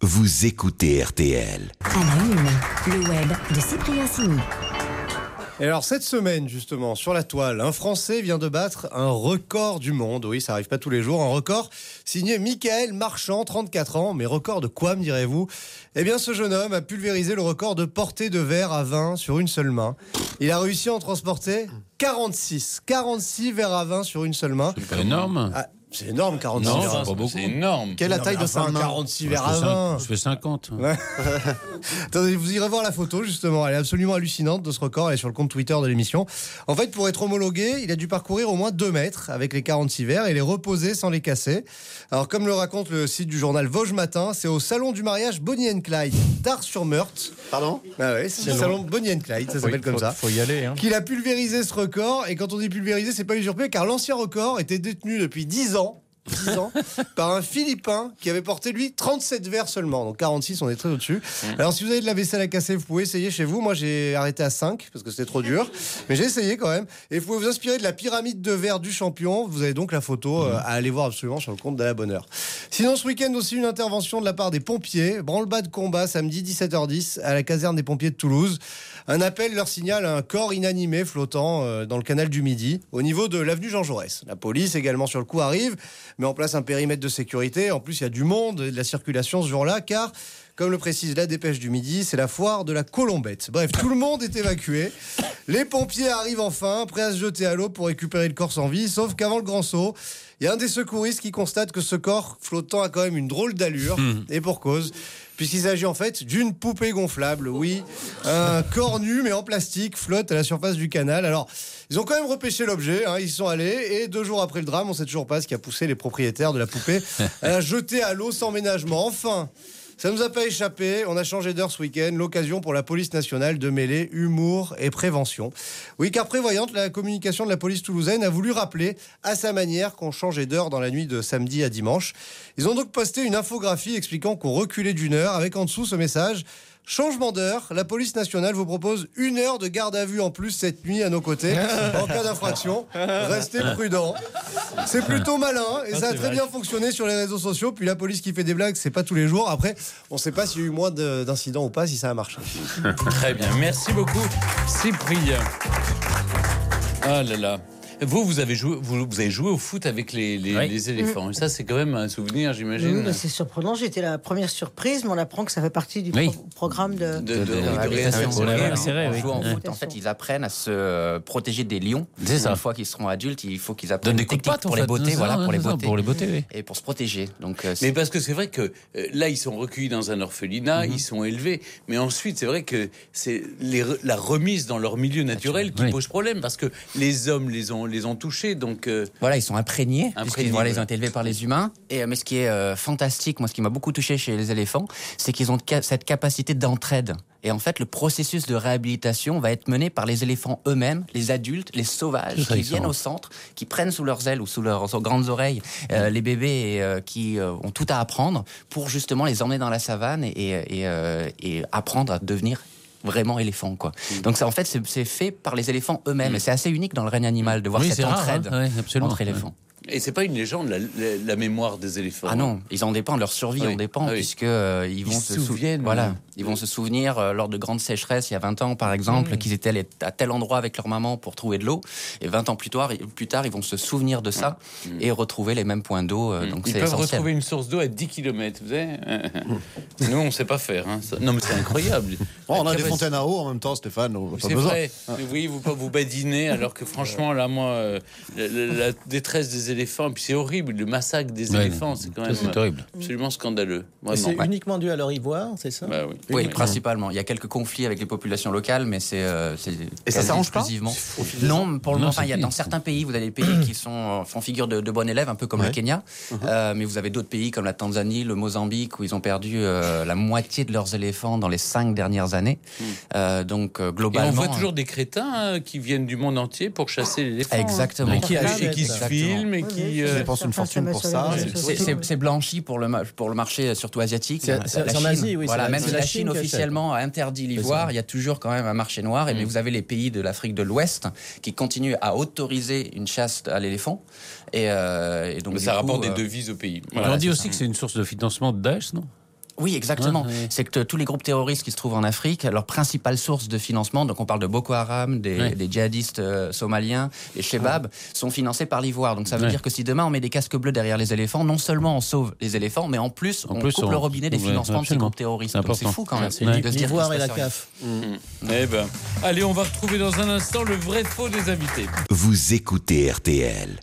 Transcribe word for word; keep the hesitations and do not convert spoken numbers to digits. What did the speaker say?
vous écoutez R T L. À la une, le web de Cyprien Sini. Et alors cette semaine justement sur la toile, un Français vient de battre un record du monde. Oui, ça arrive pas tous les jours. Un record signé Michael Marchand, trente-quatre ans. Mais record de quoi, me direz-vous ? Eh bien, ce jeune homme a pulvérisé le record de portée de verre à vin sur une seule main. Il a réussi à en transporter quarante-six. quarante-six verres à vin sur une seule main. C'est pas énorme. Ah, c'est énorme, quarante-six Non, verres à c'est vin. pas beaucoup. C'est énorme. Quelle est la taille de sa main ? quarante-six verres à vin. Je fais cinquante. Ouais. Attendez, vous irez voir la photo justement, elle est absolument hallucinante de ce record, elle est sur le compte Twitter de l'émission. En fait, pour être homologué, il a dû parcourir au moins deux mètres avec les quarante-six verres et les reposer sans les casser. Alors comme le raconte le site du journal Vosges Matin, c'est au salon du mariage Bonnie and Clyde d'Ars-sur-Meurthe. Pardon ? Ah ouais, c'est le salon Bonnie and Clyde, ça s'appelle oui, comme faut, ça. Faut y aller. Hein. Qu'il a pulvérisé ce record, et quand on dit pulvérisé, c'est pas usurpé, car l'ancien record était détenu depuis dix ans. dix ans, par un Philippin qui avait porté lui trente-sept verres seulement, donc quarante-six, on est très au-dessus. Alors si vous avez de la vaisselle à casser, vous pouvez essayer chez vous. Moi j'ai arrêté à cinq parce que c'était trop dur, mais j'ai essayé quand même. Et vous pouvez vous inspirer de la pyramide de verre du champion. Vous avez donc la photo euh, à aller voir absolument sur le compte de la bonne heure. Sinon ce week-end aussi une intervention de la part des pompiers. Branle-bas de combat samedi dix-sept heures dix à la caserne des pompiers de Toulouse. Un appel leur signale un corps inanimé flottant euh, dans le canal du Midi, au niveau de l'avenue Jean Jaurès. La police également sur le coup arrive, met en place un périmètre de sécurité. En plus, il y a du monde et de la circulation ce jour-là, car, comme le précise la dépêche du Midi, c'est la foire de la Colombette. Bref, tout le monde est évacué. Les pompiers arrivent enfin, prêts à se jeter à l'eau pour récupérer le corps sans vie, sauf qu'avant le grand saut, il y a un des secouristes qui constate que ce corps flottant a quand même une drôle d'allure, mmh. et pour cause, puisqu'il s'agit en fait d'une poupée gonflable. Oui, un corps nu mais en plastique flotte à la surface du canal. Alors, ils ont quand même repêché l'objet, hein, ils y sont allés, et deux jours après le drame, on ne sait toujours pas ce qui a poussé les propriétaires de la poupée à la jeter à l'eau sans ménagement. Enfin, ça ne nous a pas échappé, on a changé d'heure ce week-end, l'occasion pour la police nationale de mêler humour et prévention. Oui, car prévoyante, la communication de la police toulousaine a voulu rappeler à sa manière qu'on changeait d'heure dans la nuit de samedi à dimanche. Ils ont donc posté une infographie expliquant qu'on reculait d'une heure, avec en dessous ce message: changement d'heure, la police nationale vous propose une heure de garde à vue en plus cette nuit à nos côtés en cas d'infraction. Restez prudents. C'est plutôt malin et ça a très bien fonctionné sur les réseaux sociaux. Puis la police qui fait des blagues, c'est pas tous les jours. Après, on sait pas s'il y a eu moins d'incidents ou pas, si ça a marché. Très bien, merci beaucoup Cyprien. Ah là là. Vous, vous avez joué, vous, vous avez joué au foot avec les, les, oui. les éléphants. Mmh. Et ça, c'est quand même un souvenir, j'imagine. Oui, c'est surprenant. J'étais la première surprise, mais on apprend que ça fait partie du oui. pro- programme de, de, de, de, de réhabilitation. C'est vrai, c'est vrai, oui. En foot, en fait, ils apprennent à se protéger des lions. C'est ça. Une fois qu'ils seront adultes, il faut qu'ils apprennent des techniques pour les botter, voilà, pour les botter, pour les botter, oui. Et pour se protéger. Donc, euh, mais parce que c'est vrai que euh, là, ils sont recueillis dans un orphelinat, mm-hmm. ils sont élevés. Mais ensuite, c'est vrai que c'est les, la remise dans leur milieu naturel qui oui. pose problème, parce que les hommes les ont les ont touchés. Donc Donc euh, voilà, ils sont imprégnés, imprégnés voilà, ouais. ils ont été élevés par les humains. Et mais ce qui est euh, fantastique, moi, ce qui m'a beaucoup touché chez les éléphants, c'est qu'ils ont ca- cette capacité d'entraide. Et en fait, le processus de réhabilitation va être mené par les éléphants eux-mêmes, les adultes, les sauvages, qui viennent au centre, qui prennent sous leurs ailes ou sous leurs, leurs grandes oreilles euh, les bébés et, euh, qui euh, ont tout à apprendre pour justement les emmener dans la savane et, et, et, euh, et apprendre à devenir vraiment éléphant, quoi. Mmh. Donc ça, en fait, c'est, c'est fait par les éléphants eux-mêmes. Mmh. Et c'est assez unique dans le règne animal de voir oui, cette entraide rare, hein, ouais, entre éléphants. Et c'est pas une légende, la, la, la mémoire des éléphants. Ah non, ils en dépendent, leur survie oui. en dépend, ah oui. puisque euh, ils vont ils se souviennent. Sou- voilà, ils vont se souvenir euh, lors de grandes sécheresses il y a vingt ans, par exemple, mmh. qu'ils étaient allés à tel endroit avec leur maman pour trouver de l'eau. Et vingt ans plus tard, plus tard, ils vont se souvenir de ça mmh. et retrouver les mêmes points d'eau. Euh, mmh. Donc ils c'est peuvent essentiel. retrouver une source d'eau à dix kilomètres, vous savez. Nous, on sait pas faire. Hein. Non, mais c'est incroyable. Bon, on a des fontaines à eau en même temps, Stéphane. On c'est besoin. Vrai. Mais oui, vous pas vous badiner, alors que franchement, là, moi, euh, la, la, la détresse des éléphants, puis c'est horrible, le massacre des ouais, éléphants, c'est quand même c'est horrible. Absolument scandaleux. C'est ouais. uniquement dû à leur ivoire, c'est ça? Bah oui, oui, oui principalement. Il y a quelques conflits avec les populations locales, mais c'est, euh, c'est et ça s'arrange pas non, pour le moment, il y a dans certains pays, vous avez des pays qui sont font figure de, de bons élèves, un peu comme ouais. le Kenya, uh-huh. euh, mais vous avez d'autres pays comme la Tanzanie, le Mozambique, où ils ont perdu euh, la moitié de leurs éléphants dans les cinq dernières années. Mm. Euh, donc euh, globalement, et on voit toujours des crétins hein, qui viennent du monde entier pour chasser les éléphants. Exactement. Hein. Et qui, et qui se filment et qui euh, dépensent une fortune pour ça. C'est, c'est, c'est blanchi pour le pour le marché surtout asiatique. C'est, c'est, c'est en Asie, oui. Voilà, c'est même la, si la la Chine, Chine officiellement a interdit l'ivoire, il y a toujours quand même un marché noir. Mm. Et mais vous avez les pays de l'Afrique de l'Ouest qui continuent à autoriser une chasse à l'éléphant. Et, euh, et donc mais ça coup, rapporte euh, des devises au pays. Voilà, on dit aussi ça. Que c'est une source de financement de Daesh, non? Oui, exactement. Ouais, ouais. C'est que t- tous les groupes terroristes qui se trouvent en Afrique, leur principale source de financement, donc on parle de Boko Haram, des, Ouais. des djihadistes euh, somaliens, les Shebab, ouais. sont financés par l'Ivoire. Donc ça veut Ouais. dire que si demain on met des casques bleus derrière les éléphants, non seulement on sauve les éléphants, mais en plus En on plus, coupe on- le robinet des ouais, financements de ces absolument. groupes terroristes. C'est Donc c'est important. fou quand même. C'est de ouais. se dire l'Ivoire qu'il et se la passe rien. C A F. Eh ben, allez, on va retrouver dans un instant le vrai faux des invités. Vous écoutez R T L.